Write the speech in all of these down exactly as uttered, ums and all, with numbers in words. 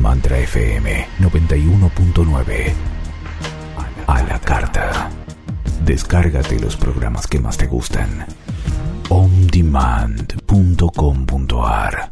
Mantra F M noventa y uno punto nueve. A la carta. Descárgate los programas que más te gustan. on demand punto com punto a r.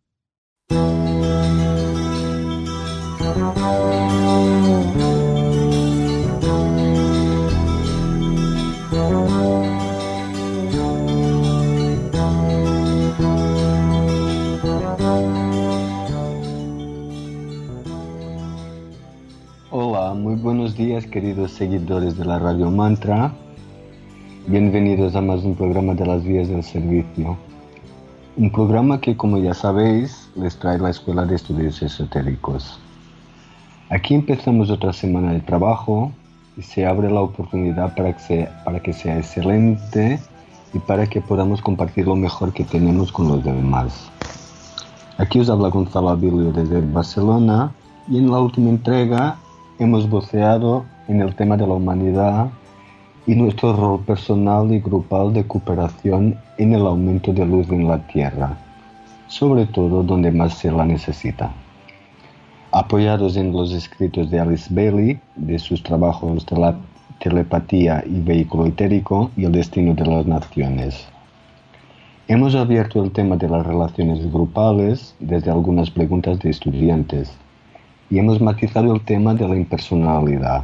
Hola, muy buenos días queridos seguidores de la Radio Mantra. Bienvenidos a más un programa de las vías del servicio. Un programa que, como ya sabéis, les trae la Escuela de Estudios Esotéricos. Aquí empezamos otra semana de trabajo y se abre la oportunidad para que sea, para que sea excelente y para que podamos compartir lo mejor que tenemos con los demás. Aquí os habla Gonzalo Abilio desde Barcelona y en la última entrega hemos voceado en el tema de la humanidad y nuestro rol personal y grupal de cooperación en el aumento de luz en la Tierra, sobre todo donde más se la necesita. Apoyados en los escritos de Alice Bailey, de sus trabajos de la telepatía y vehículo etérico y el destino de las naciones. Hemos abierto el tema de las relaciones grupales desde algunas preguntas de estudiantes y hemos matizado el tema de la impersonalidad.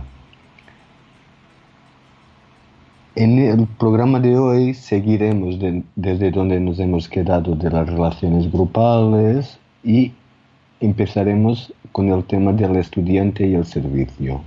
En el programa de hoy seguiremos de, desde donde nos hemos quedado de las relaciones grupales y empezaremos con el tema del estudiante y el servicio.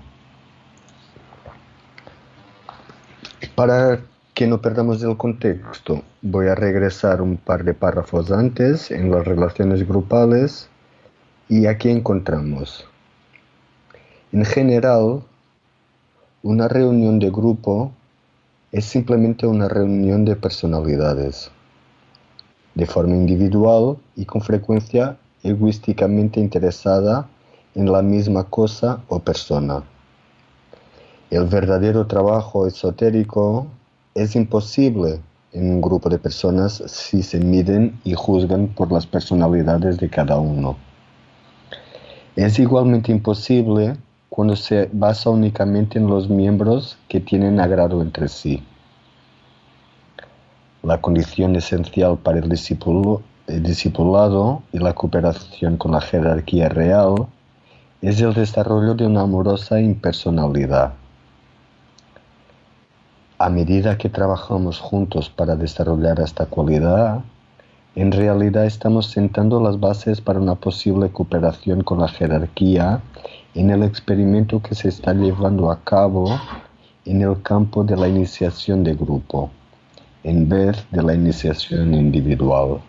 Para que no perdamos el contexto, voy a regresar un par de párrafos antes en las relaciones grupales y aquí encontramos. En general, una reunión de grupo es simplemente una reunión de personalidades, de forma individual y con frecuencia egoísticamente interesada en la misma cosa o persona. El verdadero trabajo esotérico es imposible en un grupo de personas si se miden y juzgan por las personalidades de cada uno. Es igualmente imposible cuando se basa únicamente en los miembros que tienen agrado entre sí. La condición esencial para el, discípulo, el discipulado y la cooperación con la jerarquía real es el desarrollo de una amorosa impersonalidad. A medida que trabajamos juntos para desarrollar esta cualidad, en realidad estamos sentando las bases para una posible cooperación con la jerarquía en el experimento que se está llevando a cabo en el campo de la iniciación de grupo, en vez de la iniciación individual.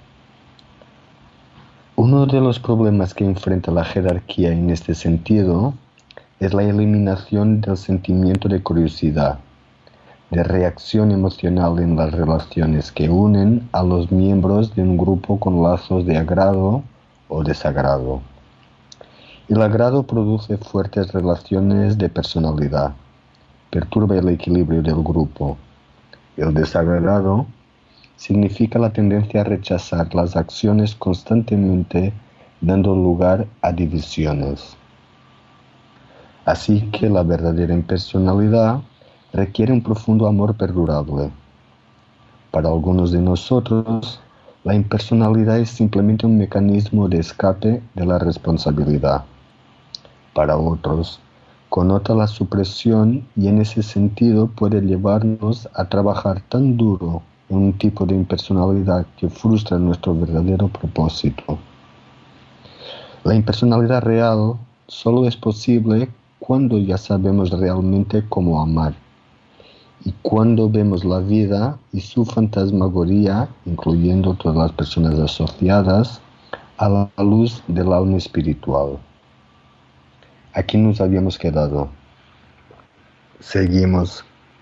Uno de los problemas que enfrenta la jerarquía en este sentido es la eliminación del sentimiento de curiosidad, de reacción emocional en las relaciones que unen a los miembros de un grupo con lazos de agrado o desagrado. El agrado produce fuertes relaciones de personalidad, perturba el equilibrio del grupo. El desagrado significa la tendencia a rechazar las acciones constantemente, dando lugar a divisiones. Así que la verdadera impersonalidad requiere un profundo amor perdurable. Para algunos de nosotros, la impersonalidad es simplemente un mecanismo de escape de la responsabilidad. Para otros, connota la supresión y en ese sentido puede llevarnos a trabajar tan duro en un tipo de impersonalidad que frustra nuestro verdadero propósito. La impersonalidad real solo es posible cuando ya sabemos realmente cómo amar y cuando vemos la vida y su fantasmagoría, incluyendo todas las personas asociadas, a la luz del alma espiritual. Aquí nos habíamos quedado. Seguimos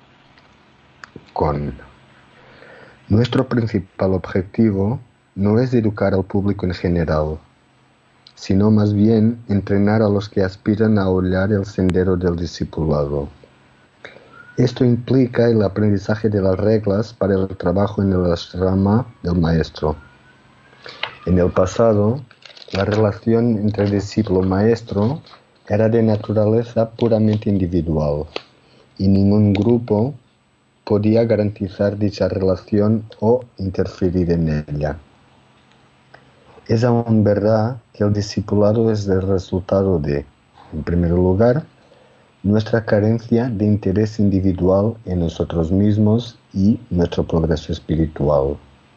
con nuestro principal objetivo no es educar al público en general, sino más bien entrenar a los que aspiran a hollar el sendero del discipulado. Esto implica el aprendizaje de las reglas para el trabajo en el ashrama del maestro. En el pasado, la relación entre discípulo y maestro era de naturaleza puramente individual y ningún grupo podía garantizar dicha relación o interferir en ella. Es aún verdad que el discipulado es el resultado de, en primer lugar, nuestra carencia de interés individual en nosotros mismos y nuestro progreso espiritual.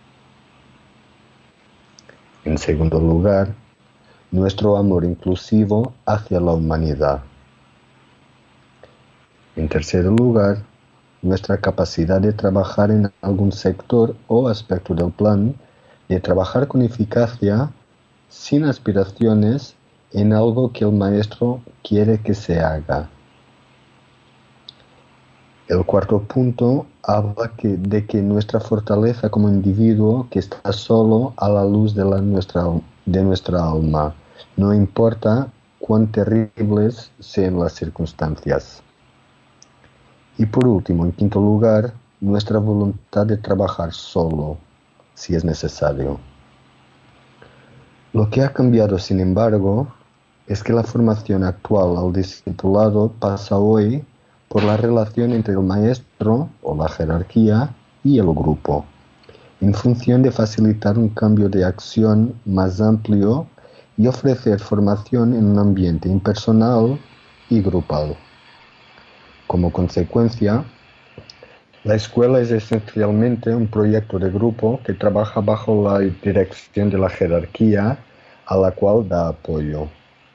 En segundo lugar, nuestro amor inclusivo hacia la humanidad. En tercer lugar, nuestra capacidad de trabajar en algún sector o aspecto del plan, de trabajar con eficacia, sin aspiraciones, en algo que el maestro quiere que se haga. El cuarto punto habla que, de que nuestra fortaleza como individuo que está solo a la luz de, la nuestra, de nuestra alma, no importa cuán terribles sean las circunstancias. Y por último, en quinto lugar, nuestra voluntad de trabajar solo, si es necesario. Lo que ha cambiado, sin embargo, es que la formación actual al discipulado pasa hoy por la relación entre el maestro o la jerarquía y el grupo, en función de facilitar un cambio de acción más amplio y ofrecer formación en un ambiente impersonal y grupal. Como consecuencia, la escuela es esencialmente un proyecto de grupo que trabaja bajo la dirección de la jerarquía a la cual da apoyo.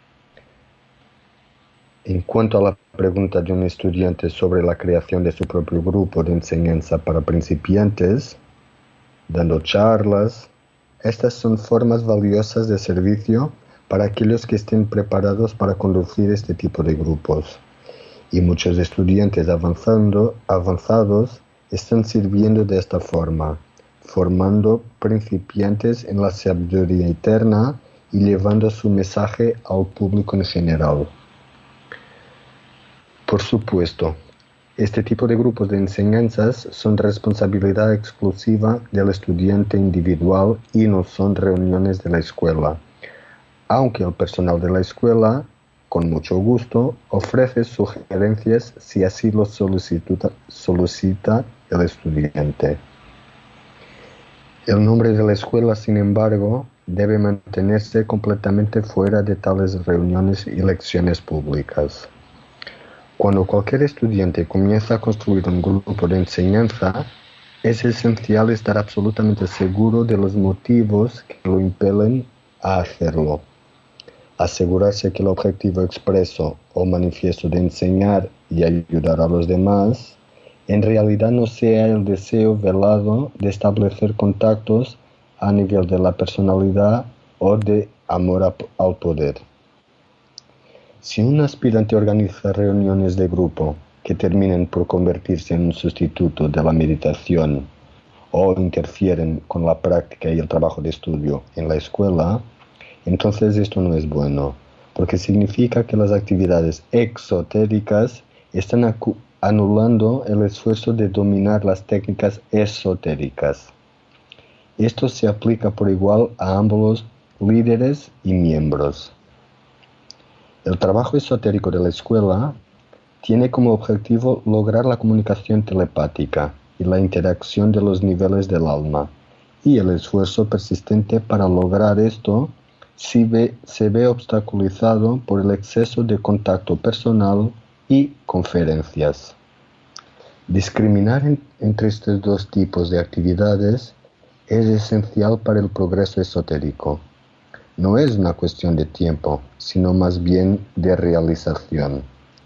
En cuanto a la pregunta de un estudiante sobre la creación de su propio grupo de enseñanza para principiantes, dando charlas, estas son formas valiosas de servicio para aquellos que estén preparados para conducir este tipo de grupos. Y muchos estudiantes avanzando, avanzados están sirviendo de esta forma, formando principiantes en la sabiduría eterna y llevando su mensaje al público en general. Por supuesto, este tipo de grupos de enseñanzas son responsabilidad exclusiva del estudiante individual y no son reuniones de la escuela, aunque el personal de la escuela, con mucho gusto, ofrece sugerencias si así lo solicita, solicita el estudiante. El nombre de la escuela, sin embargo, debe mantenerse completamente fuera de tales reuniones y lecciones públicas. Cuando cualquier estudiante comienza a construir un grupo de enseñanza, es esencial estar absolutamente seguro de los motivos que lo impelen a hacerlo. Asegurarse que el objetivo expreso o manifiesto de enseñar y ayudar a los demás en realidad no sea el deseo velado de establecer contactos a nivel de la personalidad o de amor a, al poder. Si un aspirante organiza reuniones de grupo que terminen por convertirse en un sustituto de la meditación o interfieren con la práctica y el trabajo de estudio en la escuela, entonces esto no es bueno, porque significa que las actividades exotéricas están anulando el esfuerzo de dominar las técnicas esotéricas. Esto se aplica por igual a ambos líderes y miembros. El trabajo esotérico de la escuela tiene como objetivo lograr la comunicación telepática y la interacción de los niveles del alma, y el esfuerzo persistente para lograr esto si ve, se ve obstaculizado por el exceso de contacto personal y conferencias. Discriminar en, entre estos dos tipos de actividades es esencial para el progreso esotérico. No es una cuestión de tiempo, sino más bien de realización.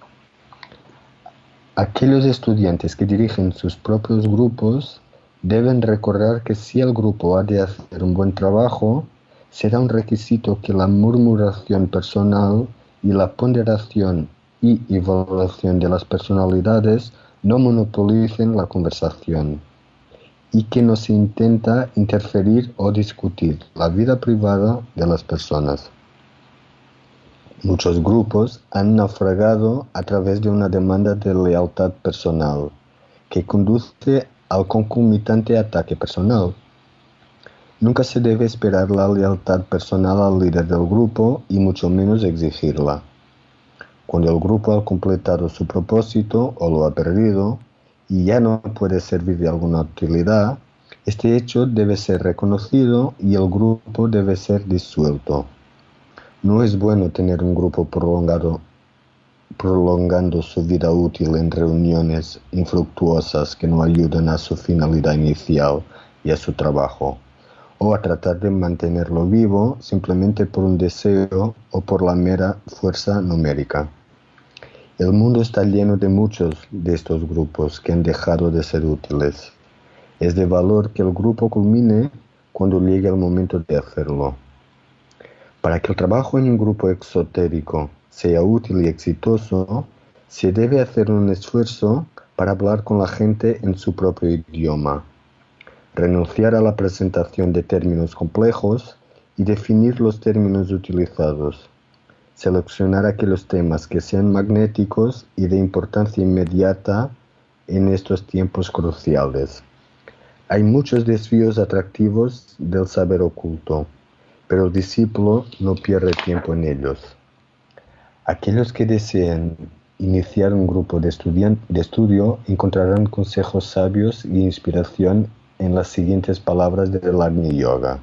Aquellos estudiantes que dirigen sus propios grupos deben recordar que si el grupo ha de hacer un buen trabajo, será un requisito que la murmuración personal y la ponderación y evaluación de las personalidades no monopolicen la conversación, y que no se intenta interferir o discutir la vida privada de las personas. Muchos grupos han naufragado a través de una demanda de lealtad personal, que conduce al concomitante ataque personal. Nunca se debe esperar la lealtad personal al líder del grupo y mucho menos exigirla. Cuando el grupo ha completado su propósito o lo ha perdido y ya no puede servir de alguna utilidad, este hecho debe ser reconocido y el grupo debe ser disuelto. No es bueno tener un grupo prolongado, prolongando su vida útil en reuniones infructuosas que no ayudan a su finalidad inicial y a su trabajo, o a tratar de mantenerlo vivo simplemente por un deseo o por la mera fuerza numérica. El mundo está lleno de muchos de estos grupos que han dejado de ser útiles. Es de valor que el grupo culmine cuando llegue el momento de hacerlo. Para que el trabajo en un grupo exotérico sea útil y exitoso, se debe hacer un esfuerzo para hablar con la gente en su propio idioma, renunciar a la presentación de términos complejos y definir los términos utilizados, seleccionar aquellos temas que sean magnéticos y de importancia inmediata en estos tiempos cruciales. Hay muchos desvíos atractivos del saber oculto, pero el discípulo no pierde tiempo en ellos. Aquellos que desean iniciar un grupo de, estudian- de estudio encontrarán consejos sabios e inspiración en las siguientes palabras del Agni Yoga.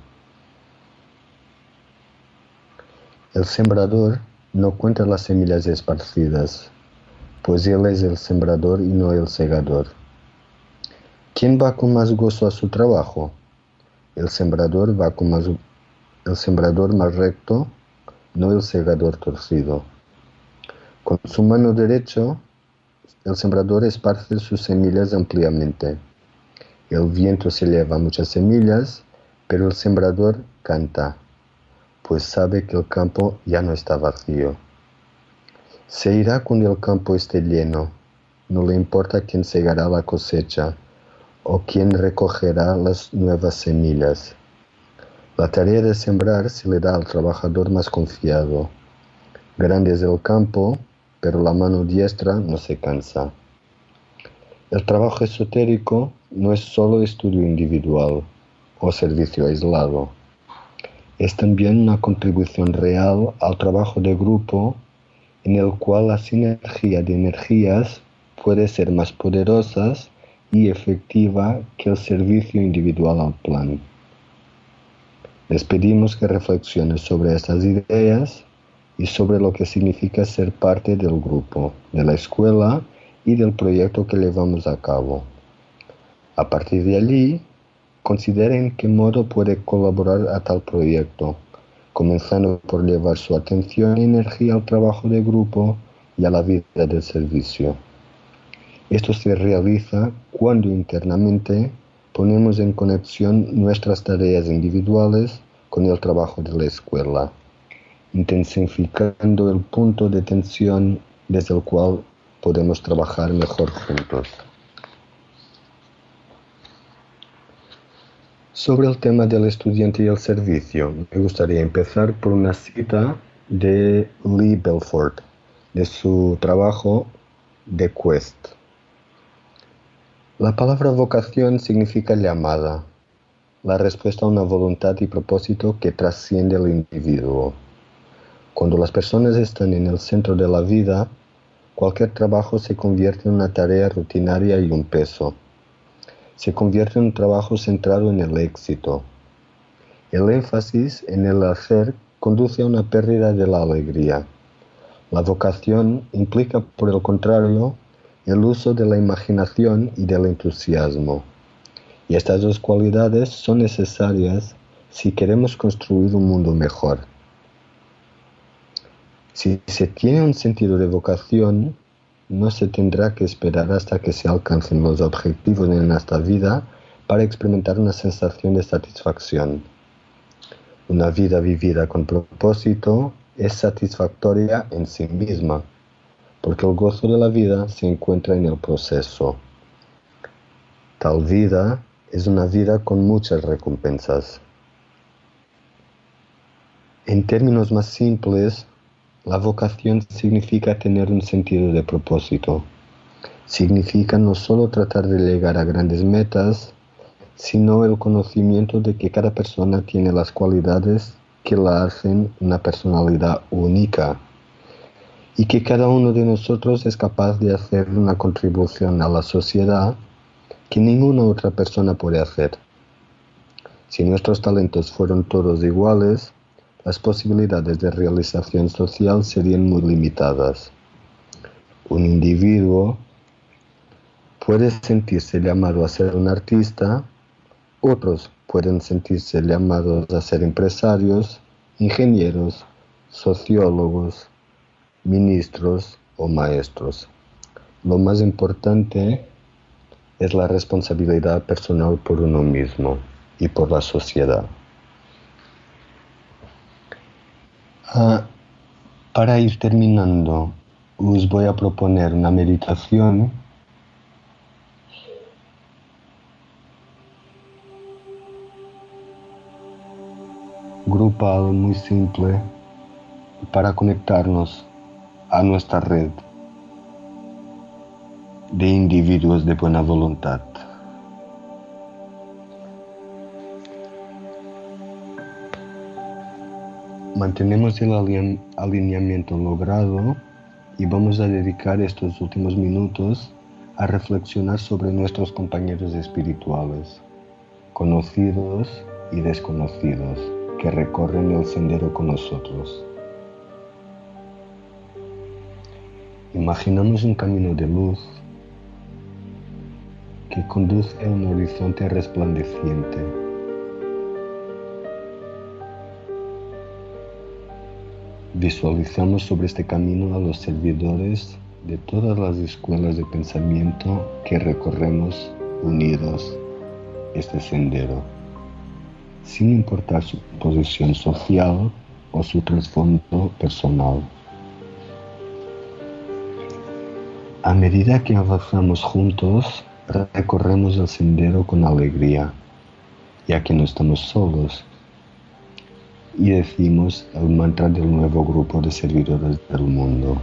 El sembrador no cuenta las semillas esparcidas, pues él es el sembrador y no el segador. ¿Quién va con más gozo a su trabajo? El sembrador va con más, el sembrador más recto, no el segador torcido. Con su mano derecha, el sembrador esparce sus semillas ampliamente. El viento se lleva muchas semillas, pero el sembrador canta, pues sabe que el campo ya no está vacío. Se irá cuando el campo esté lleno, no le importa quién segará la cosecha o quién recogerá las nuevas semillas. La tarea de sembrar se le da al trabajador más confiado. Grande es el campo, pero la mano diestra no se cansa. El trabajo esotérico no es solo estudio individual o servicio aislado. Es también una contribución real al trabajo de grupo en el cual la sinergia de energías puede ser más poderosa y efectiva que el servicio individual al plan. Les pedimos que reflexionen sobre estas ideas y sobre lo que significa ser parte del grupo, de la escuela y del proyecto que llevamos a cabo. A partir de allí, consideren qué modo puede colaborar a tal proyecto, comenzando por llevar su atención y energía al trabajo de grupo y a la vida del servicio. Esto se realiza cuando internamente ponemos en conexión nuestras tareas individuales con el trabajo de la escuela, intensificando el punto de tensión desde el cual podemos trabajar mejor juntos. Sobre el tema del estudiante y el servicio, me gustaría empezar por una cita de Lee Belfort, de su trabajo The Quest. La palabra vocación significa llamada, la respuesta a una voluntad y propósito que trasciende al individuo. Cuando las personas están en el centro de la vida, cualquier trabajo se convierte en una tarea rutinaria y un peso. Se convierte en un trabajo centrado en el éxito. El énfasis en el hacer conduce a una pérdida de la alegría. La vocación implica, por el contrario, el uso de la imaginación y del entusiasmo. Y estas dos cualidades son necesarias si queremos construir un mundo mejor. Si se tiene un sentido de vocación, no se tendrá que esperar hasta que se alcancen los objetivos en esta vida para experimentar una sensación de satisfacción. Una vida vivida con propósito es satisfactoria en sí misma, porque el gozo de la vida se encuentra en el proceso. Tal vida es una vida con muchas recompensas. En términos más simples, la vocación significa tener un sentido de propósito. Significa no solo tratar de llegar a grandes metas, sino el conocimiento de que cada persona tiene las cualidades que la hacen una personalidad única y que cada uno de nosotros es capaz de hacer una contribución a la sociedad que ninguna otra persona puede hacer. Si nuestros talentos fueran todos iguales, las posibilidades de realización social serían muy limitadas. Un individuo puede sentirse llamado a ser un artista, otros pueden sentirse llamados a ser empresarios, ingenieros, sociólogos, ministros o maestros. Lo más importante es la responsabilidad personal por uno mismo y por la sociedad. Ah, para ir terminando, os voy a proponer una meditación grupal muy simple para conectarnos a nuestra red de individuos de buena voluntad. Mantenemos el aline- alineamiento logrado y vamos a dedicar estos últimos minutos a reflexionar sobre nuestros compañeros espirituales, conocidos y desconocidos, que recorren el sendero con nosotros. Imaginamos un camino de luz que conduce a un horizonte resplandeciente. Visualizamos sobre este camino a los servidores de todas las escuelas de pensamiento que recorremos unidos este sendero, sin importar su posición social o su trasfondo personal. A medida que avanzamos juntos, recorremos el sendero con alegría, ya que no estamos solos, y decimos el mantra del nuevo grupo de servidores del mundo.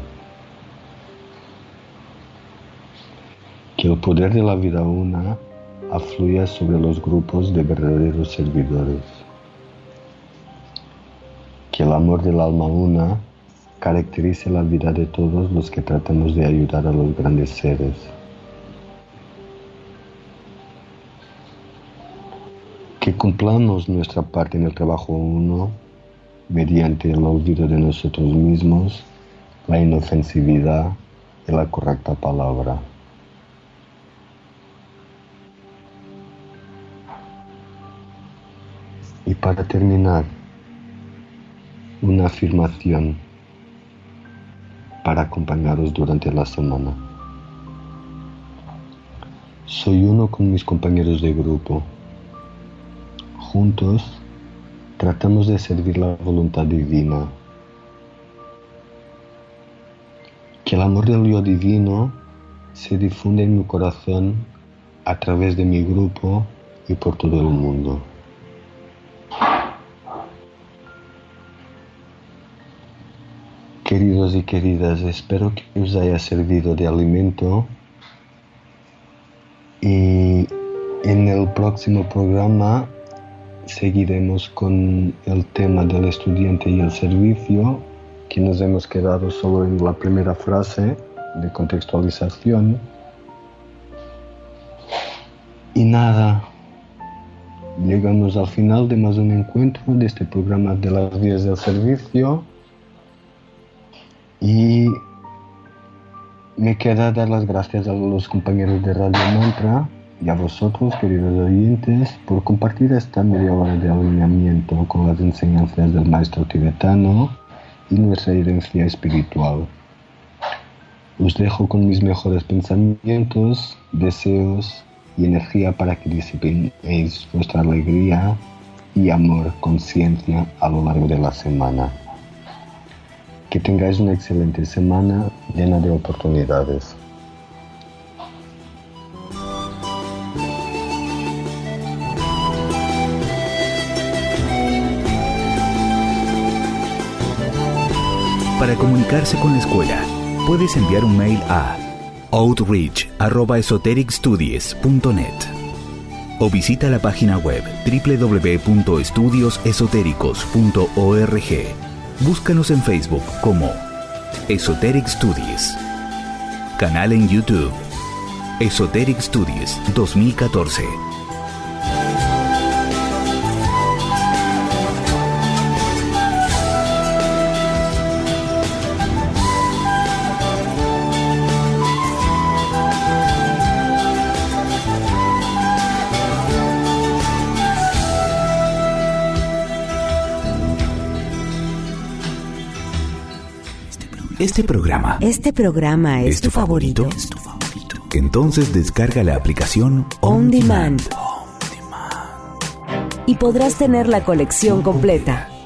Que el poder de la vida una afluya sobre los grupos de verdaderos servidores. Que el amor del alma una caracterice la vida de todos los que tratamos de ayudar a los grandes seres. Que cumplamos nuestra parte en el trabajo uno mediante el olvido de nosotros mismos, la inofensividad y la correcta palabra. Y para terminar, una afirmación para acompañaros durante la semana. Soy uno con mis compañeros de grupo. Juntos tratamos de servir la voluntad divina. Que el amor del yo divino se difunde en mi corazón a través de mi grupo y por todo el mundo. Queridos y queridas, espero que os haya servido de alimento y en el próximo programa seguiremos con el tema del estudiante y el servicio, que nos hemos quedado solo en la primera frase de contextualización. Y nada, llegamos al final de más un encuentro de este programa de las vías del servicio. Y me queda dar las gracias a los compañeros de Radio Mantra y a vosotros, queridos oyentes, por compartir esta media hora de alineamiento con las enseñanzas del maestro tibetano y nuestra herencia espiritual. Os dejo con mis mejores pensamientos, deseos y energía para que disipéis vuestra alegría y amor, conciencia a lo largo de la semana. Que tengáis una excelente semana llena de oportunidades. Para comunicarse con la escuela, puedes enviar un mail a outreach arroba esoteric studies punto net. o visita la página web doble u doble u doble u punto estudios esotéricos punto org. Búscanos en Facebook como Esoteric Studies. Canal en YouTube Esoteric Studies dos mil catorce. Este programa. Este programa es, ¿Es tu, tu favorito? favorito? ¿Es tu favorito? Entonces descarga la aplicación On, On Demand. Demand. Y podrás tener la colección completa.